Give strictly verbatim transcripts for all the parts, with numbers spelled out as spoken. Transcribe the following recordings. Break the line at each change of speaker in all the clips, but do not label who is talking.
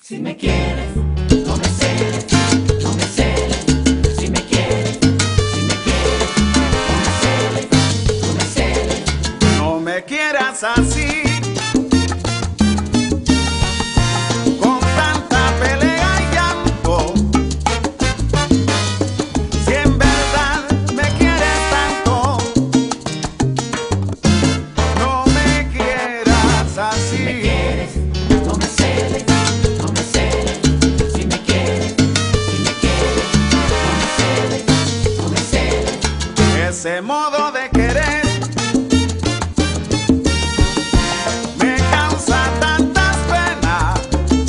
Si me quieres, no me celes, no me celes. Si me quieres, si me quieres, no me celes, no me celes.
No me quieras así, con tanta pelea y llanto. Si en verdad me quieres tanto, no me quieras así.
Si me quieres, no me celes.
Ese modo de querer me causa tantas penas.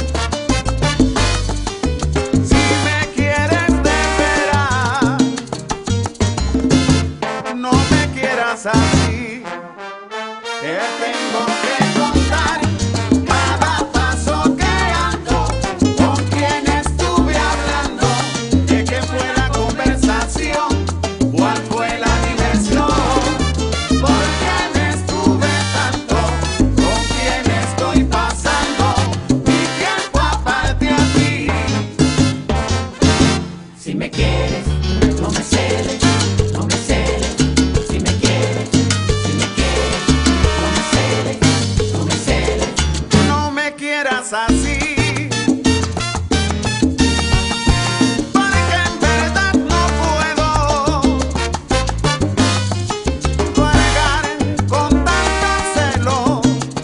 Si me quieres de veras, no me quieras así. Te tengo que contar cada paso que ando, con quien estuve hablando, de qué fue la conversación, cuál fue la
Si me quieres, no me celes, no me celes. Si me quieres, si me quieres, no me celes, no me celes.
No me quieras así, porque en verdad no puedo cargar con tanto celo.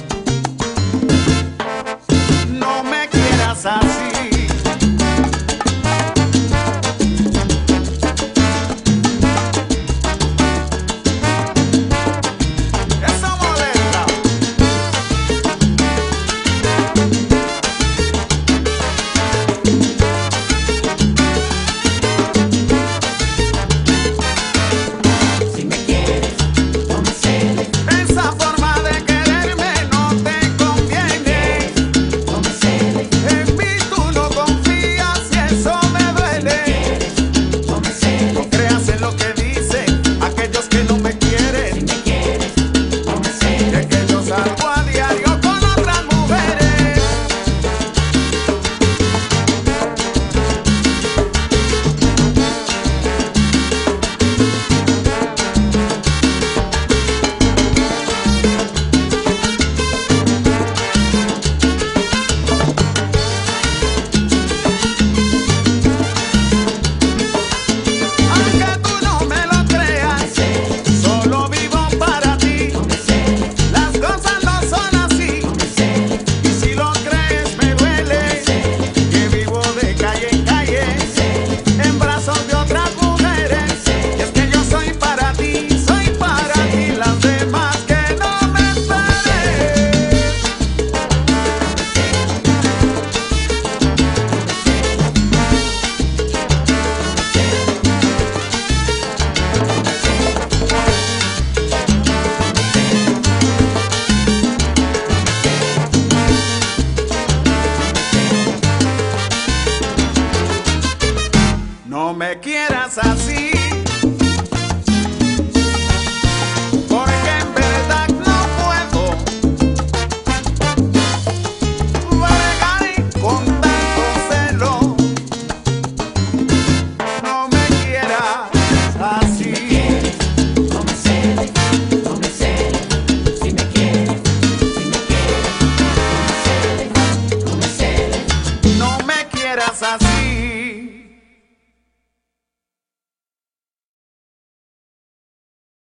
No me quieras así. No me quieras así, porque en verdad no puedo bregar con tanto celo. No me quieras así.
No me celes, no me celes. Si me quieres, si me quieres, no me celes, no me celes.
No me quieras así.